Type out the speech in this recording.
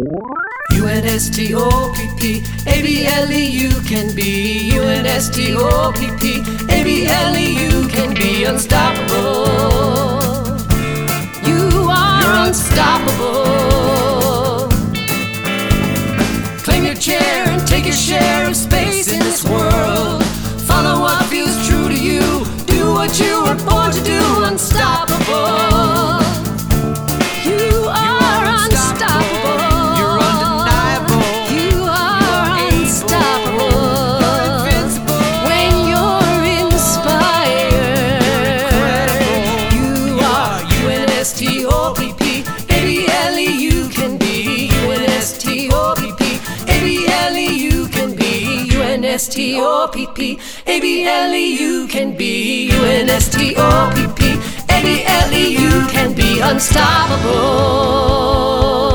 UNSTOPPABLE, you can be. UNSTOPPABLE, you can be unstoppable. You are unstoppable. Claim your chair and take your share of space in this world. Follow what feels true to you. Do what you were born to do. Unstoppable. You are unstoppable. You're undeniable. You are unstoppable. You're invincible. When you're inspired. Incredible. You are UNSTOPPABLE, you can be. UNSTOPPABLE, you can be. UNSTOPPABLE, you can be. UNSTOPPABLE, you can be unstoppable.